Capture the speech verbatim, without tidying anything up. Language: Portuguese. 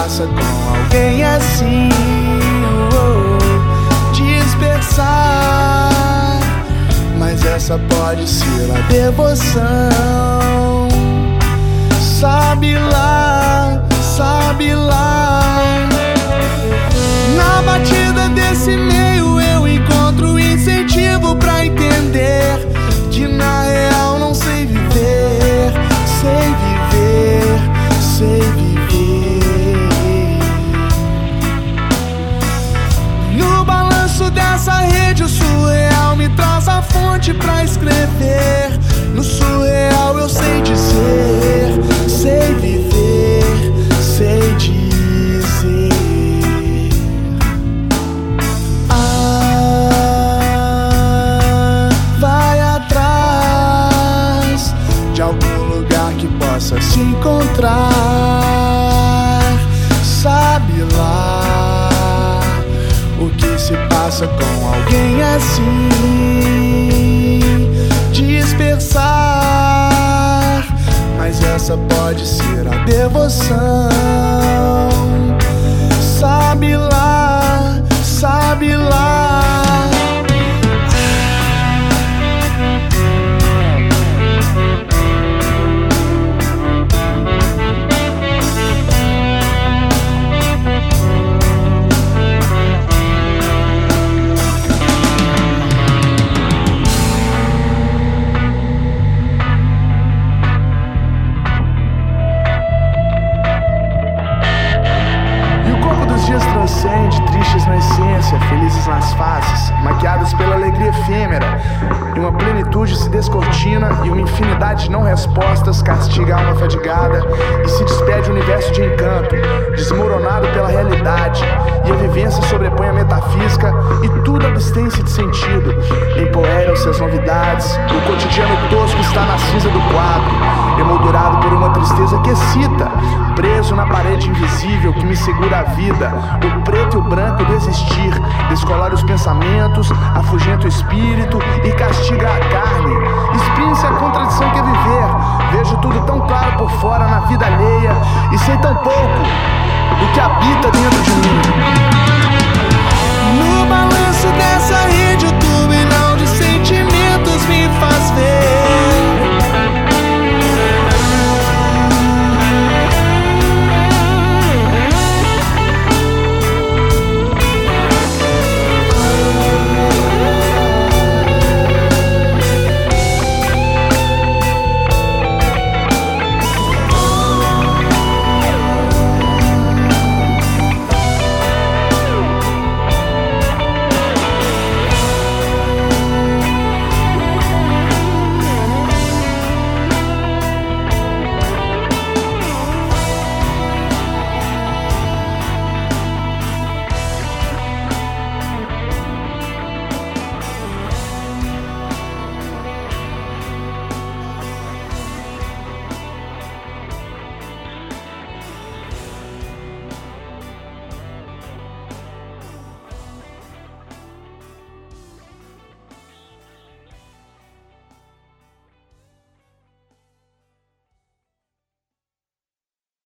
passa com alguém assim, oh, dispersar. Mas essa pode ser a devoção. Sabe lá, sabe lá. Na batida desse meio eu encontro incentivo pra entender que na real não sei viver, sei viver, sei viver. No balanço dessa rede o surreal me traz a fonte pra escrever. No surreal eu sei dizer, sei viver, sei dizer. Ah, vai atrás de algum lugar que possa se encontrar. Sabe lá o que se passa com alguém assim, dispersar. Mas essa pode ser a devoção. Sabe lá, sabe lá. Transcende, tristes na essência, felizes nas faces, maquiadas pela alegria efêmera. E uma plenitude se descortina e uma infinidade de não respostas castiga a alma fadigada e se despede o universo de encanto, desmoronado pela realidade. E a vivência sobrepõe a metafísica e tudo abstém-se de sentido. Empoeiram-se as novidades, o cotidiano tosco está na cinza do quadro, emoldurado por uma tristeza que excita, preso na parede invisível que me segura a vida. O preto e o branco do existir descolora os pensamentos, afugenta o espírito e castiga a carne. Exprime-se a contradição que é viver. Vejo tudo tão claro por fora na vida alheia e sei tão pouco.